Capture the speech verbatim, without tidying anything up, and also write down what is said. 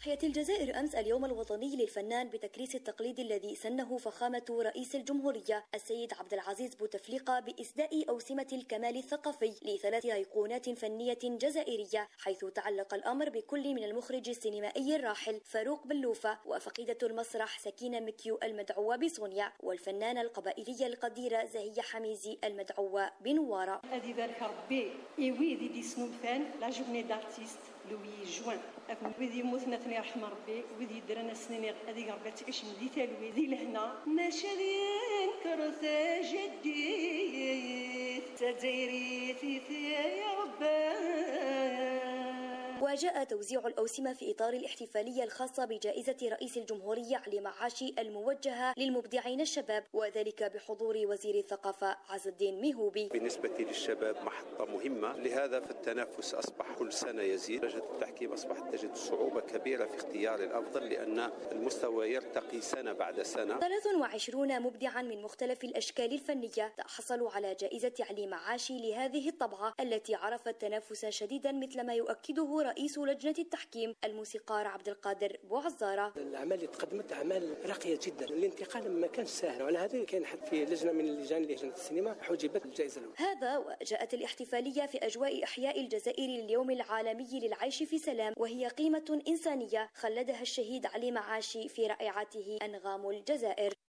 حيت الجزائر أمس اليوم الوطني للفنان بتكريس التقليد الذي سنه فخامة رئيس الجمهورية السيد عبد العزيز بوتفليقة بإسداء أوسمة الكمال الثقافي لثلاث أيقونات فنية جزائرية، حيث تعلق الأمر بكل من المخرج السينمائي الراحل فاروق بلوفة وفقيدة المسرح سكينة مكيو المدعوة بصونيا والفنانة القبائلية القديرة زهية حميزي المدعوة بنوارة. أدي ذلك ربي إيويدي دي سنوفان لا جورني دارتيست لوي جوان وذي موتنا ثني رحم ربي وذي درنا سنين هذيك ربي تعيش من ذي تالوي ذي لهنا نشرين كرث جدي تديري في يا ربي. وجاء توزيع الأوسمة في إطار الاحتفالية الخاصة بجائزة رئيس الجمهورية علي معاشي الموجهة للمبدعين الشباب، وذلك بحضور وزير الثقافة عز الدين ميهوبي. بالنسبة للشباب محطة مهمة، لهذا فالتنافس أصبح كل سنة يزيد. لجنة التحكيم أصبحت تجد صعوبة كبيرة في اختيار الأفضل لأن المستوى يرتقي سنة بعد سنة. ثلاث وعشرين مبدعا من مختلف الأشكال الفنية تحصلوا على جائزة علي معاشي لهذه الطبعة التي عرفت تنافسا شديدا مثل ما يؤكده رئيس لجنة التحكيم الموسيقار عبد القادر بوعزارة. الأعمال اللي تقدمت أعمال راقية جدا، الانتقال ما كانش سهل، وعلى هذا كان حتى في لجنة من اللجان لجنة السينما حجبت الجائزة الأولى. هذا وجاءت الاحتفالية في أجواء إحياء الجزائر لليوم العالمي للعيش في سلام، وهي قيمة إنسانية خلدها الشهيد علي معاشي في رائعته أنغام الجزائر.